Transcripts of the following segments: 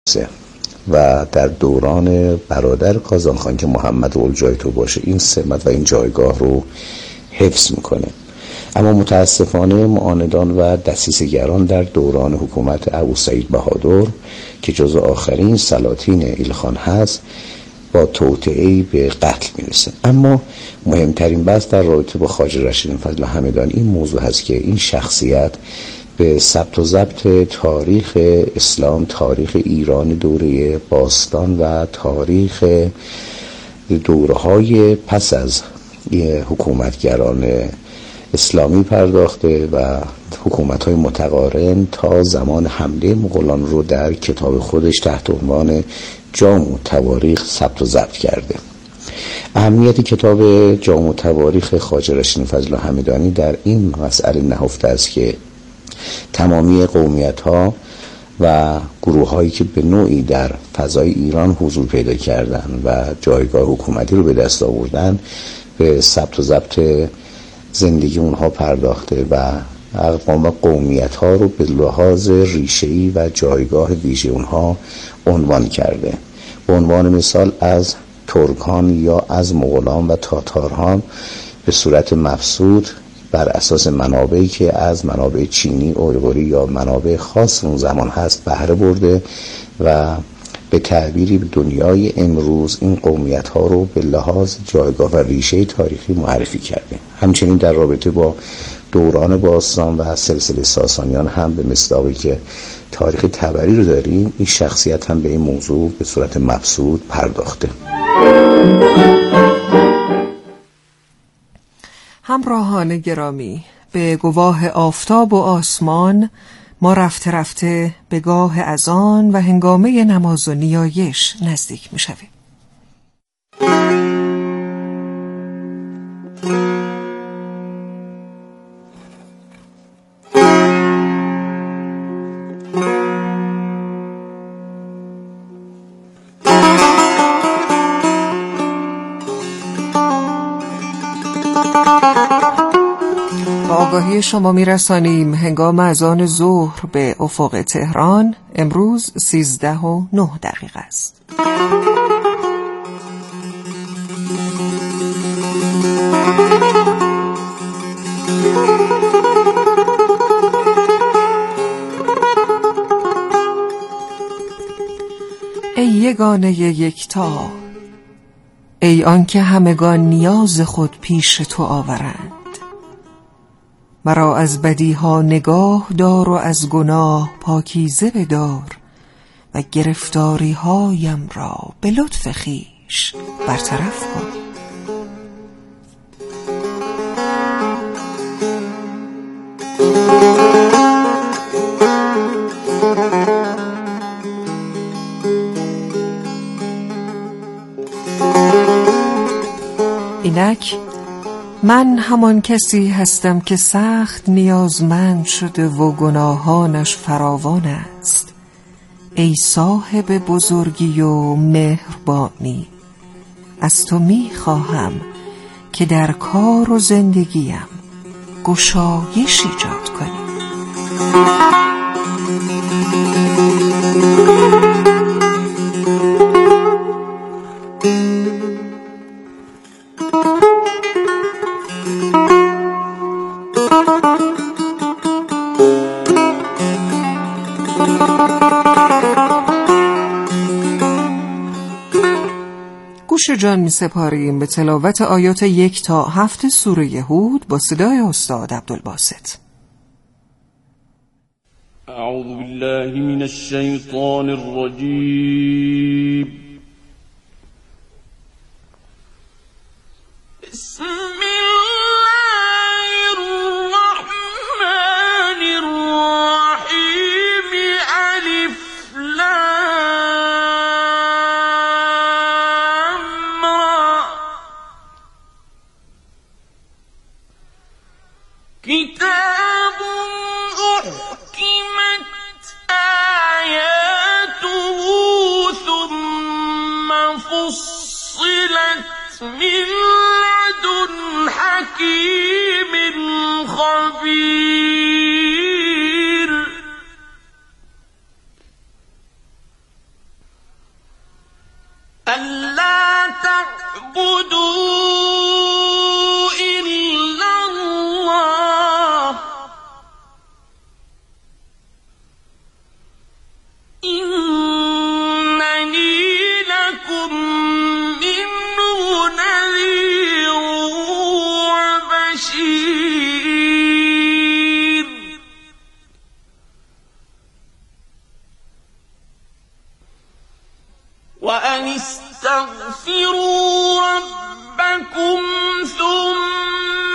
و در دوران برادر کازانخان که محمد اولجایتو باشه این سمت و این جایگاه رو حفظ میکنه. اما متاسفانه معاندان و دسیسه‌گران در دوران حکومت ابوسعید بهادر که جزو آخرین سلاطین ایلخان هست با توطئه‌ای به قتل میرسه. اما مهمترین بحث در رابطه با خواجه رشید فضل همدانی این موضوع هست که این شخصیت به ثبت و ضبط تاریخ اسلام، تاریخ ایران دوره باستان و تاریخ دوره‌های پس از حکومتگران اسلامی پرداخته و حکومت‌های متقارن تا زمان حمله مغولان رو در کتاب خودش تحت عنوان جامع تواریخ ثبت و ضبط کرده. اهمیت کتاب جامع تواریخ خواجه رشید فضل همدانی در این مسئله نهفته است که تمامی قومیت‌ها و گروه‌هایی که به نوعی در فضای ایران حضور پیدا کردند و جایگاه حکومتی رو به دست آوردن به ثبت و ضبط زندگی اونها پرداخته و اقوام و قومیت‌ها رو به لحاظ ریشه‌ای و جایگاه ویژه اونها عنوان کرده. به عنوان مثال از ترکان یا از مغولان و تاتاران به صورت مبسوط بر اساس منابعی که از منابع چینی، اویغوری یا منابع خاص اون زمان هست بهره برده و به تعبیری به دنیای امروز این قومیت ها رو به لحاظ جایگاه و ریشه تاریخی معرفی کرده. همچنین در رابطه با دوران باستان و سلسله ساسانیان هم به مصداقی که تاریخ تبری رو داریم این شخصیت هم به این موضوع به صورت مبسوط پرداخته. همراهان گرامی، به گواه آفتاب و آسمان ما رفته رفته به گاه اذان و هنگامه نماز و نیایش نزدیک می شویم. آگاهی شما میرسانیم هنگام اذان ظهر به افق تهران امروز 13:09 است. ای یگانه یکتا، ای آنکه همگان نیاز خود پیش تو آورند، مرا از بدیها نگاه دار و از گناه پاکیزه بدار و گرفتاری هایم را به لطف خویش برطرف کن. اینک من همان کسی هستم که سخت نیازمند شده و گناهانش فراوان است. ای صاحب بزرگی و مهربانی، از تو می خواهم که در کار و زندگیم گشایش ایجاد کنی. گوش جان می سپاریم به تلاوت آیات 1 تا 7 سوره هود با صدای استاد عبدالباسط. اعوذ بالله من الشیطان الرجیم. بسم كتاب أحكمت آياته ثم فصلت من لدن حكيم خبير. إلا الله إنني لكم منه نذير وبشير وأن استغفروا ربكم ثم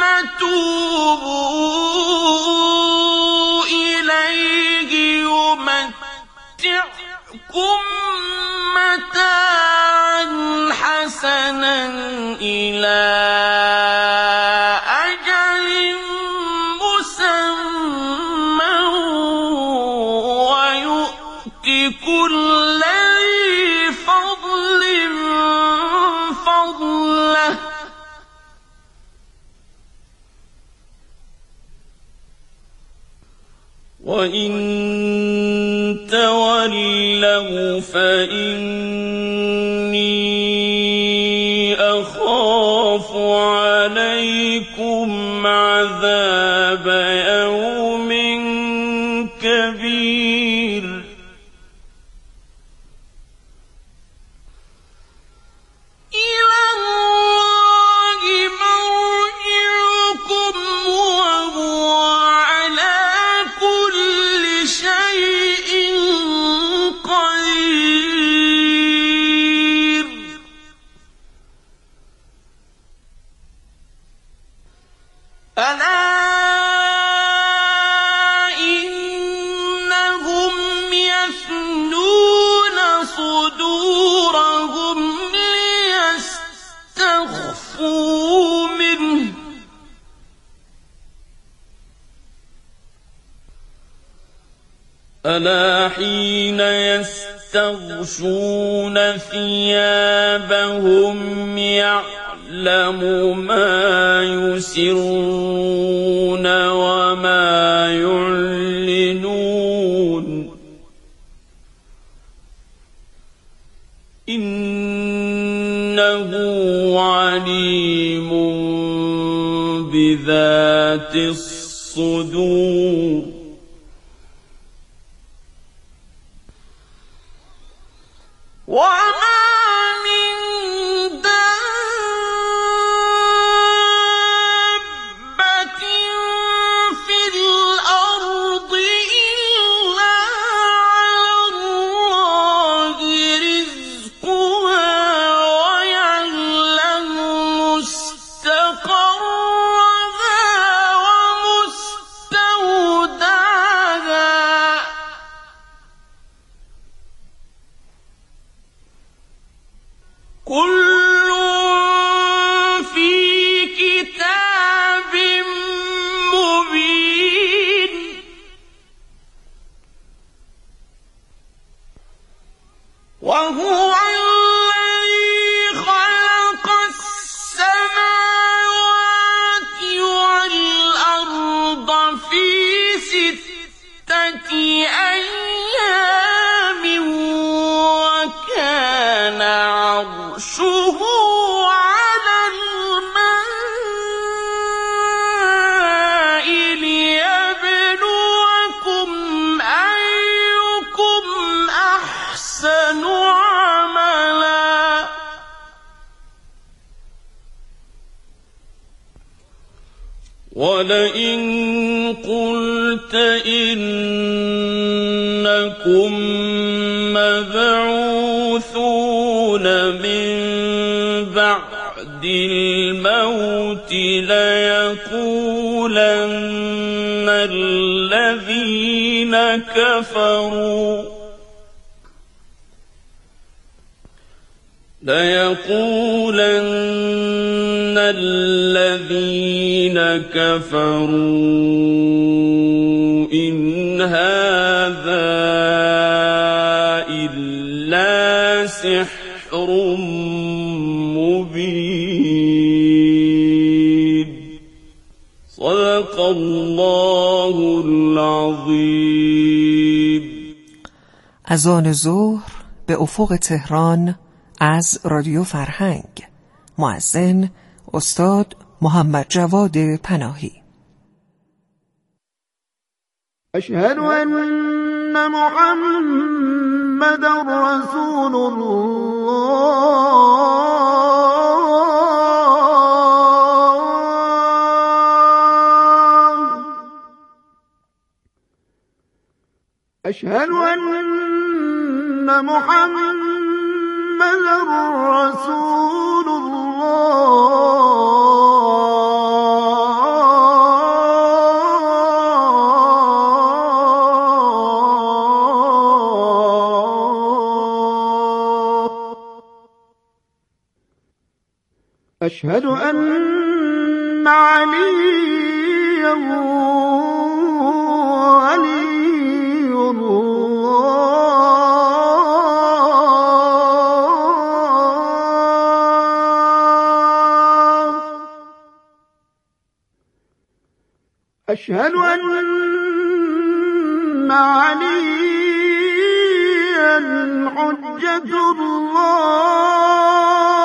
توبوا إليه يمتعكم متاعا حسنا إلى أجل مسمى ويؤت كل ذي فضل فضله وإن تولوا فإني أخاف عليكم عذاب يوم كبير إلى الله مرجعكم وهو على كل شيء قدير ألا إنهم يثنون صدورهم ليستخفوا منه ألا حين يستغشون ثيابهم يعلم ما يسرون وما يعلنون إنه عليم بذات الصدور وما من دابة في الأرض إلا على الله رزقها ويعلم مستقرها ومستودعها كل في كتاب مبين وهو الذي خلق السماوات والأرض في 6 أيام وكان عرشه على الماء ليبلوكم أيكم أحسن عملا ولئن قلت إنكم مبعوثون من بعد الموت ليقولن الذين كفروا إن هذا إلا سحر مبين صدق الله العظیم. اذان ظهر به افق تهران از رادیو فرهنگ مؤذن استاد محمد جواد پناهی. اشهد ان محمد رسول الله. اشهد ان محمد رسول الله. أشهد أن عليا ولي الله. أشهد أن عليا حجة الله.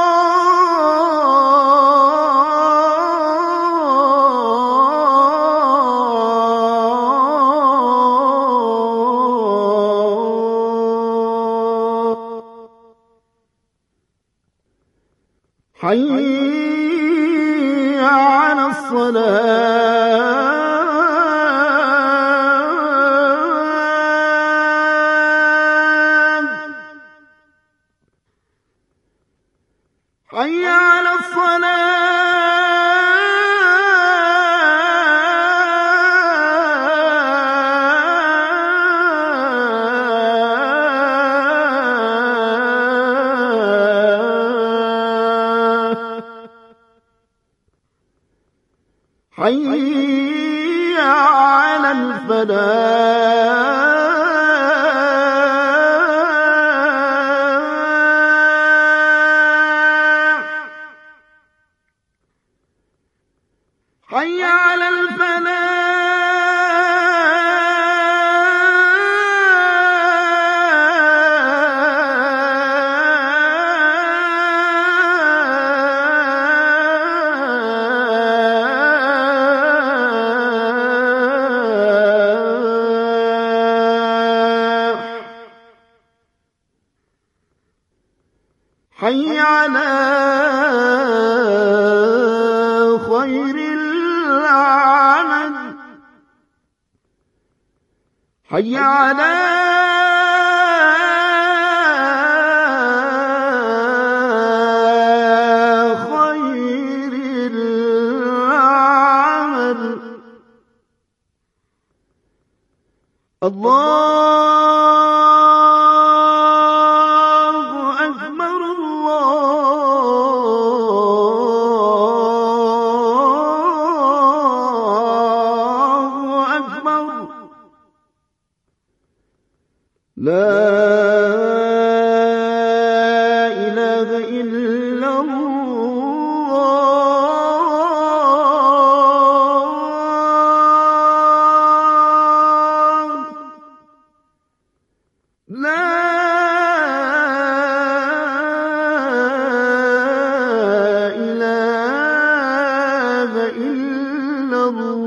حي على الصلاة. حي على حي على الفلاح. حي على حي على خير العمل. حي على خير العمل. الله أكبر. الله أكبر. لا إله إلا الله. لا إله إلا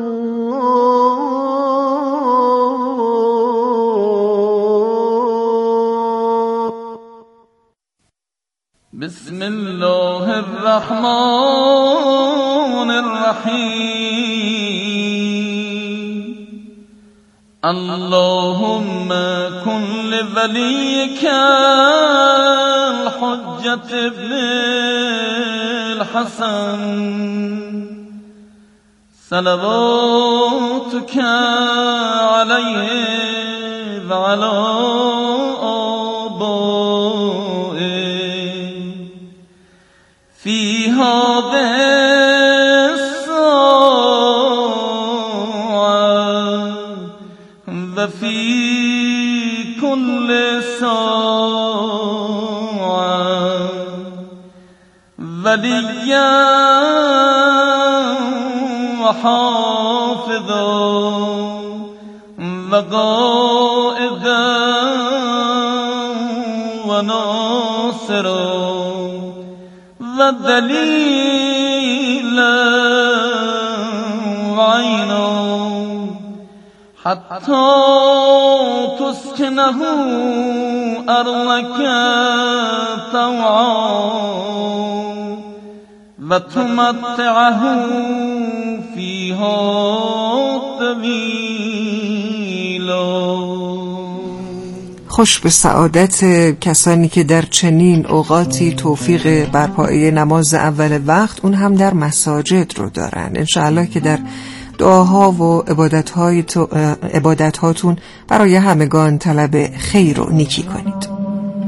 الله. بسم الله الرحمن الرحيم. اللهم كن لوليك الحجة ابن الحسن صلواتك عليه وعلى آبائه في هذه الساعة وفي كل ساعة وليا وحافظا وقائدا وناصرا و دلیل و عینا حتی تسکنه ارضک طوعا و تمتعه فیها طویلا. خوش به سعادت کسانی که در چنین اوقاتی توفیق برپایی نماز اول وقت، اون هم در مساجد، رو دارن. انشاءالله که در دعاها و عبادتهاتون برای همگان طلب خیر و نیکی کنید.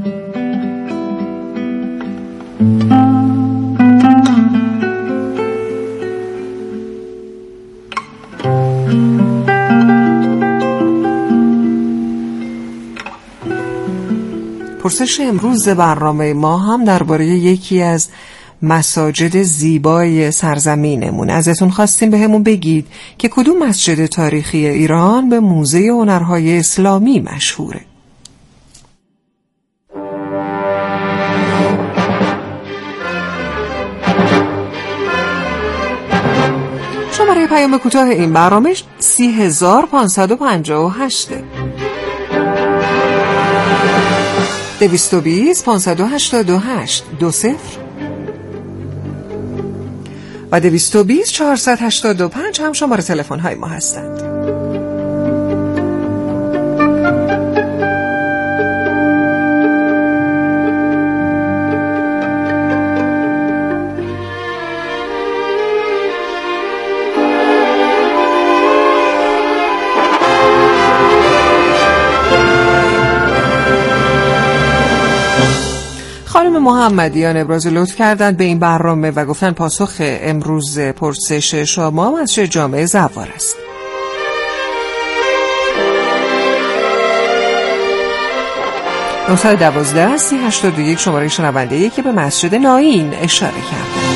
پرسش امروز برنامه ما هم درباره یکی از مساجد زیبای سرزمینمون. ازتون خواستیم به همون بگید که کدوم مسجد تاریخی ایران به موزه هنرهای اسلامی مشهوره. شماره پیام کوتاه این برنامه 30558 220 588 20 و 220 485 هم شماره تلفن های ما هستند. خانم محمدیان ابراز لطف کردند به این برنامه و گفتن پاسخ امروز پرسش شما مسجد جامع زوار است. نمره 12-3081 شماره شنونده‌ای که به مسجد ناین اشاره کرد.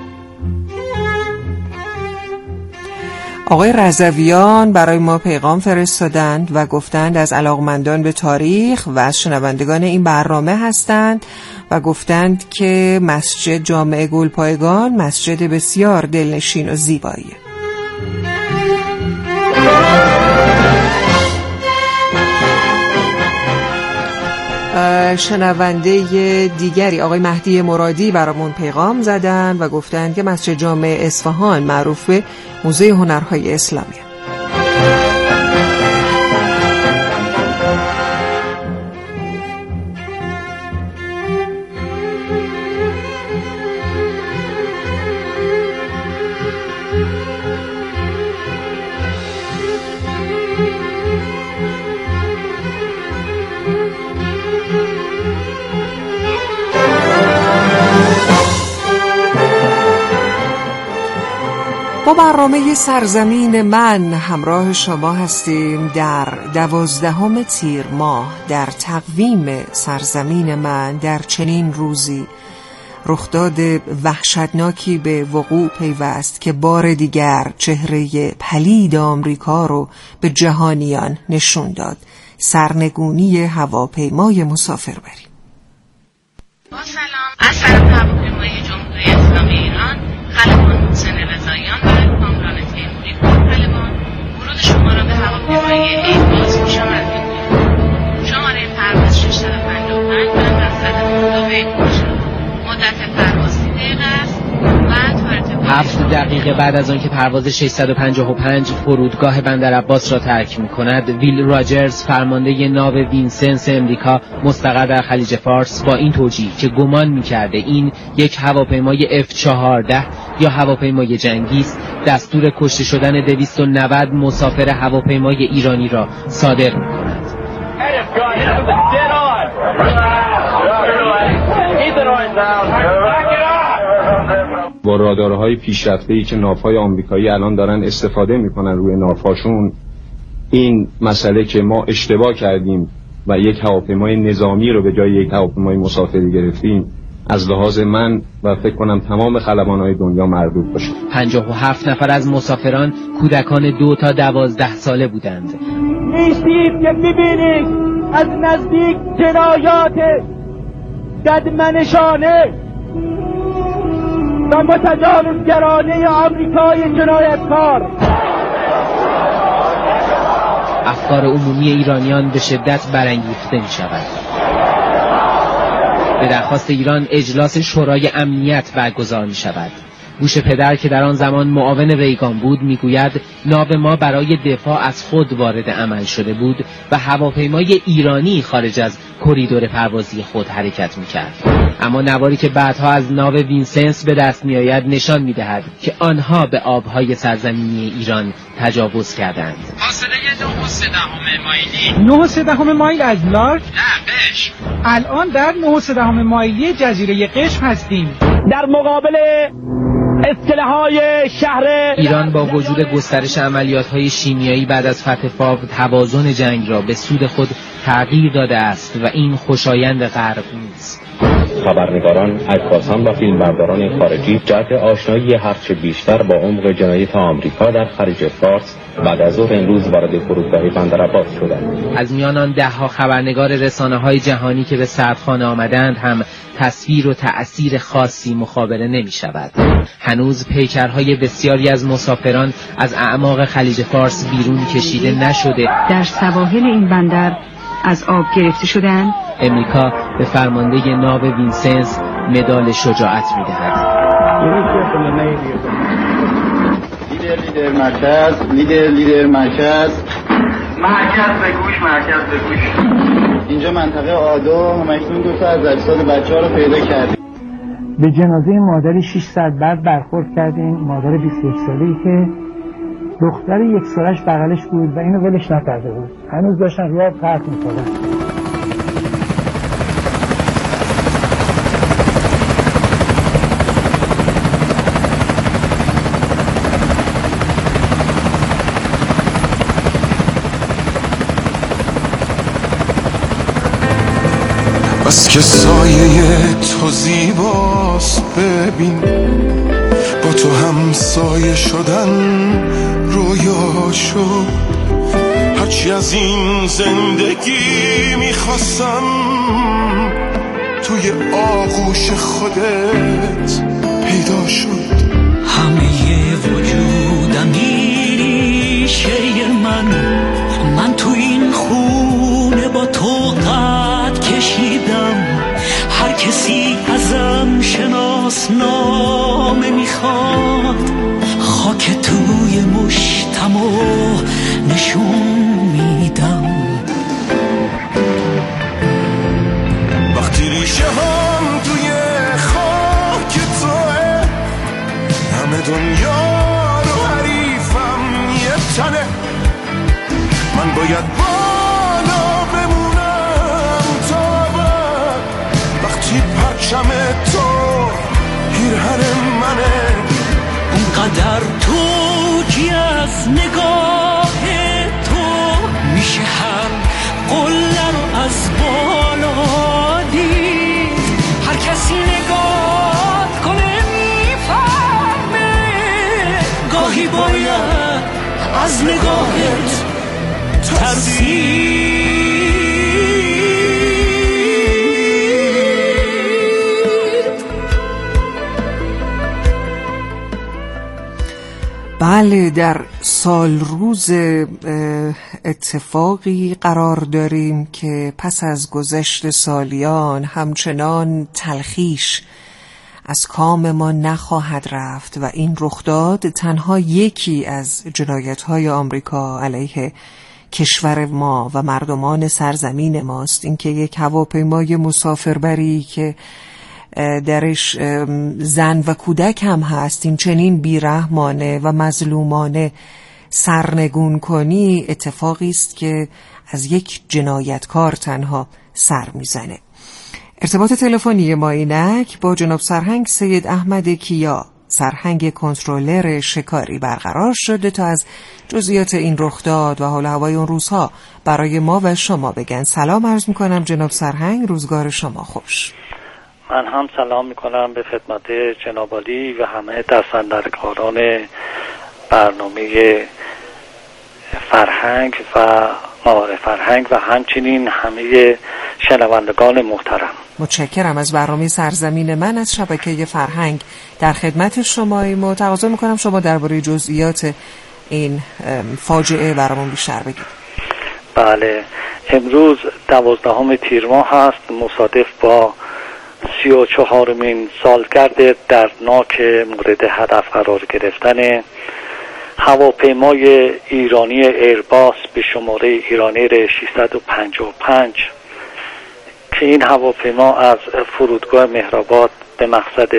آقای رضویان برای ما پیغام فرستادند و گفتند از علاقمندان به تاریخ و از شنوندگان این برنامه هستند و گفتند که مسجد جامع گلپایگان مسجد بسیار دلنشین و زیباییه. شنونده دیگری آقای مهدی مرادی برامون پیغام زدن و گفتند که مسجد جامع اصفهان معروف به موزه هنرهای اسلامی. با برنامه سرزمین من همراه شما هستیم. در 12 تیر ماه در تقویم سرزمین من در چنین روزی رخداد وحشتناکی به وقوع پیوست که بار دیگر چهره پلید آمریکا رو به جهانیان نشون داد. سرنگونی هواپیمای مسافربری. با سلام، از طرف هواپیمای جمهوری اسلامی ایران خلبان محسن رضاییان و کامران تیموری خلبان ورود شما را به هواپیمای ایرباص خوشامد می‌گوییم. شماره پرواز 655 و مقصد دبی باشد. مدت پرواز 30 دقیقه است و 7 دقیقه بعد از آنکه پرواز 655 فرودگاه بندر عباس را ترک می‌کند، ویل راجرز فرمانده ناو وینسنس امریکا مستقر در خلیج فارس با این توجیه که گمان می‌کرده این یک هواپیمای F-14 یا هواپیمای جنگی است، دستور کشته شدن 290 مسافر هواپیمای ایرانی را صادر می‌کند. با رادارهای پیشرفته‌ای که ناوهای آمریکایی الان دارن استفاده میکنن روی ناوهاشون، این مسئله که ما اشتباه کردیم و یک هواپیمای نظامی رو به جای یک هواپیمای مسافری گرفتیم، از لحاظ من و فکر کنم تمام خلبان‌های دنیا مردود باشه. 57 نفر از مسافران کودکان 2 تا 12 ساله بودند. نیستید که ببینید از نزدیک جنایات ددمنشانه و متجاوزگرانه آمریکای جنایتکار. افکار عمومی ایرانیان به شدت برانگیخته می شود. به درخواست ایران اجلاس شورای امنیت برگزار می شود. بوش پدر که در آن زمان معاون ریگان بود میگوید ناو ما برای دفاع از خود وارد عمل شده بود و هواپیمای ایرانی خارج از کریدور پروازی خود حرکت میکرد. اما نواری که بعدها از ناو وینسنس به دست میآید نشان میدهد که آنها به آبهای سرزمینی ایران تجاوز کردند. فاصله 9.3 مایلی. 9.3 مایل از لارج؟ نه، قشم. الان در 9.3 مایلی جزیره قشم هستیم. در مقابل اسلحه‌های شهر ایران با وجود گسترش عملیات‌های شیمیایی بعد از فتح فاو توازن جنگ را به سود خود تغییر داده است و این خوشایند غرب نیست. خبرنگاران، عکاسان و فیلمبرداران خارجی جهت آشنایی هرچه بیشتر با عمق جنایت آمریکا در خلیج فارس بعد از ظهر امروز وارد فرودگاه بندرعباس شدند. از میان آن ده‌ها خبرنگار رسانه‌های جهانی که به سردخانه آمدند هم تصویر و تأثیر خاصی مخابره نمی‌شود. هنوز پیکرهای بسیاری از مسافران از اعماق خلیج فارس بیرون کشیده نشده. در سواحل این بندر از آب گرفته شدند. امریکا به فرمانده ناو وینسنس مدال شجاعت می‌دهد. لیدر مرکز به گوش. اینجا منطقه آدو همکنون 2 تا از اجساد بچه‌ها رو پیدا کردیم. به جنازه مادری 6 ساعت بعد برخورد کردیم، مادر 21 ساله‌ای که دختر 1 سالش بغلش بود و اینو ولش نکرده بود. هنوز داشتن روی پرت می‌کردن. بس که سایه تو زیباست، ببین با تو هم سایه شدن رویا شد. هرچی از این زندگی میخواستم توی آغوش خودت پیدا شد. همه وجودم ریشه من تو این خونه با تو قد کشیدم. هر کسی ازم شناسنامه میخواد، خاک توی مشتمو نشون میدم. وقتی ریشه هم توی خاک توه، همه دنیا رو حریفم یه تنه. من باید بالا بمونم تا بعد، وقتی پرچم تو پیرهن منه. اونقدر توجی از نگاه تو میشه هم قله رو از بالا دید. هر کسی نگاه کنه میفهمه، گاهی باید از نگاهت ترسید. بله، در سال روز اتفاقی قرار داریم که پس از گذشت سالیان همچنان تلخیش از کام ما نخواهد رفت و این رخداد تنها یکی از جنایت‌های آمریکا علیه کشور ما و مردمان سرزمین ماست. اینکه یک هواپیمای مسافربری که درش زن و کودک هم هست این چنین بیرحمانه و مظلومانه سرنگون کنی، اتفاقی است که از یک جنایتکار تنها سر میزنه. ارتباط تلفنی ما اینک با جناب سرهنگ سید احمد کیا، سرهنگ کنترلر شکاری برقرار شده تا از جزئیات این رخداد و حال هوای اون روزها برای ما و شما بگن. سلام عرض میکنم جناب سرهنگ، روزگار شما خوش. من هم سلام میکنم به خدمت جناب عالی و همه دستاندرکاران برنامه فرهنگ و معارف فرهنگ و همچنین همه شنوندگان محترم. متشکرم. از برنامه سرزمین من از شبکه فرهنگ در خدمت شماییم و تقاضا میکنم شما درباره جزئیات این فاجعه برامون بیشتر بگید. بله، امروز 12 تیر ماه هست، مصادف با 34مین سالگرد دردناک مورد هدف قرار گرفتن هواپیمای ایرانی ایرباس به شماره ایرانی 655 که این هواپیما از فرودگاه مهرآباد به مقصد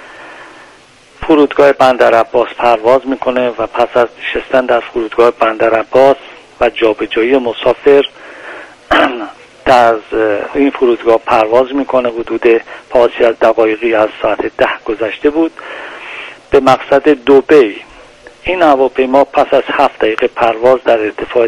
فرودگاه بندرعباس پرواز میکنه و پس از نشستن در فرودگاه بندرعباس و جابجایی مسافر در این فرودگاه پرواز میکنه. حدود پاسی از دقایقی از ساعت 10 گذشته بود به مقصد دبی. این هواپیما پس از 7 دقیقه پرواز در ارتفاع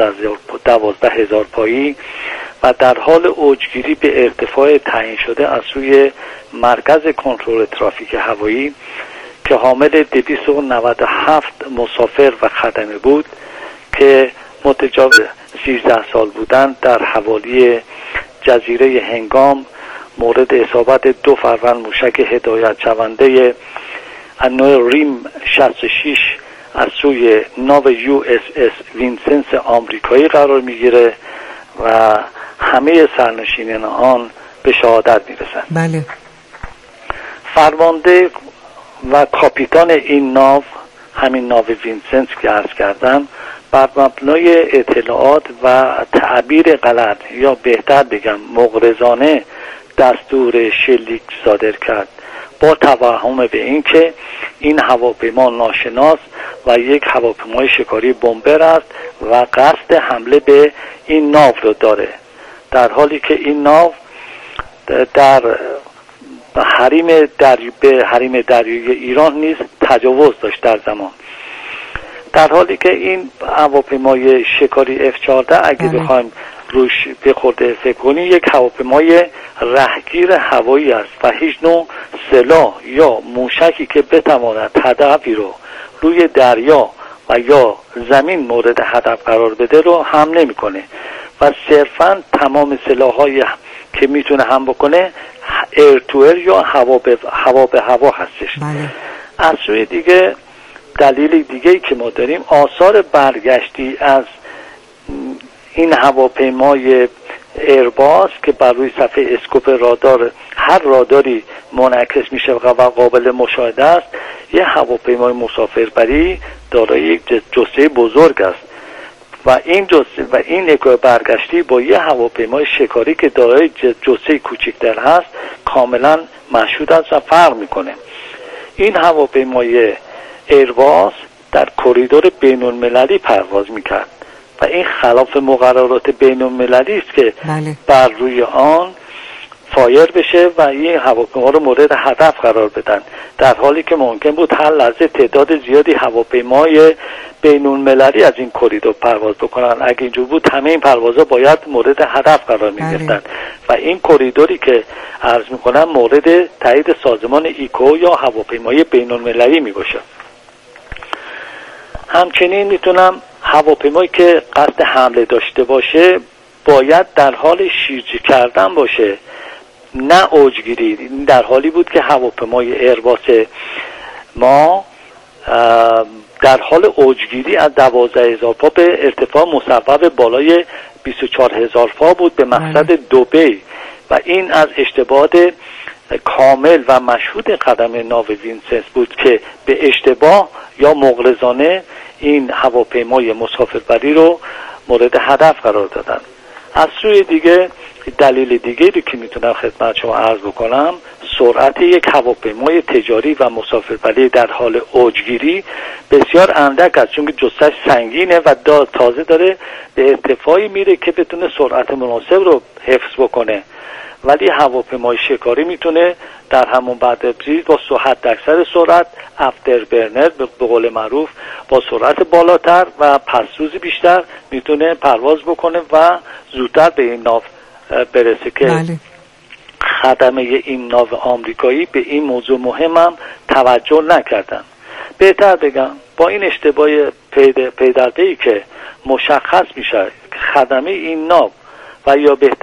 12,000 پایی و در حال اوجگیری به ارتفاع تعیین شده از سوی مرکز کنترل ترافیک هوایی که حامل 297 مسافر و خدمه بود که متجاوز 13 سال بودند، در حوالی جزیره هنگام مورد اصابت 2 فروند موشک هدایت شونده نوع ریم 66 از سوی ناو USS وینسنس آمریکایی قرار میگیره و همه سرنشینان آن به شهادت میرسند. بله. فرمانده و کاپیتان این ناو، همین ناو وینسنس که عرض کردم، بر مبنای اطلاعات و تعبیر غلط یا بهتر بگم مغرضانه دستور شلیک صادر کرد با توهم به این که این هواپیما ناشناس و یک هواپیمای شکاری بمبر است و قصد حمله به این ناو رو داره، در حالی که این ناو در حریم دریایی ایران نیز تجاوز داشت در زمان. در حالی که این هواپیمای شکاری F-14 اگه بخوایم روش بخورده فکر کنیم یک هواپیمای رهگیر هوایی است و هیچ نوع سلاح یا موشکی که بتواند هدفی رو روی دریا و یا زمین مورد هدف قرار بده رو هم نمیکنه و صرفا تمام سلاح‌هایی که میتونه هم بکنه ایر تو ایر یا هوا به هوا هستش. از سوی دیگه دلیل دیگه‌ای که ما داریم آثار برگشتی از این هواپیمای ایرباس که بر روی صفحه اسکوپ رادار هر راداری منعکس میشه و قابل مشاهده است، یه هواپیمای مسافربری دارای یک جثه بزرگ است و این جثه و این نگاه برگشتی با یه هواپیمای شکاری که دارای جثه کوچکتر هست کاملا مشهود است و فرق میکنه. این هواپیمای ایرباس در کریدور بین المللی پرواز میکرد و این خلاف مقررات بین المللی است که بر روی آن فایر بشه و این هواپیما رو مورد هدف قرار بدن، در حالی که ممکن بود هر لحظه تعداد زیادی هواپیمای بین المللی از این کریدور پرواز بکنن. اگه اینجور بود همه این پروازها باید مورد هدف قرار میگرفتن و این کریدوری که عرض میکنم مورد تایید سازمان ایکو یا هواپیمای بین المللی میباشه. همچنین میتونم هواپیمایی که قصد حمله داشته باشه باید در حال شیرجه کردن باشه، نه اوجگیری. در حالی بود که هواپیمای ایرباس ما در حال اوجگیری از 12,000 پا به ارتفاع مصوب بالای 24,000 پا بود به مقصد دبی و این از اشتباهات کامل و مشهود قدم ناو وینسنس بود که به اشتباه یا مغرضانه این هواپیمای مسافربری رو مورد هدف قرار دادن. از سوی دیگه دلیل دیگری که میتونم خدمت شما عرض بکنم، سرعت یک هواپیمای تجاری و مسافربری در حال اوجگیری بسیار اندک است، چون که جثه‌اش سنگینه و تازه داره به ارتفاعی میره که بتونه سرعت مناسب رو حفظ بکنه. ولی هواپیمای شکاری میتونه در همون بعد بریز با حد اکثر سرعت افتر برنر به قول معروف با سرعت بالاتر و پس‌سوزی بیشتر میتونه پرواز بکنه و زودتر به این ناو برسه که خدمه این ناو آمریکایی به این موضوع مهمم توجه نکردن. بهتر بگم با این اشتباه پی در پی که مشخص میشه خدمه این ناو و یا بهتر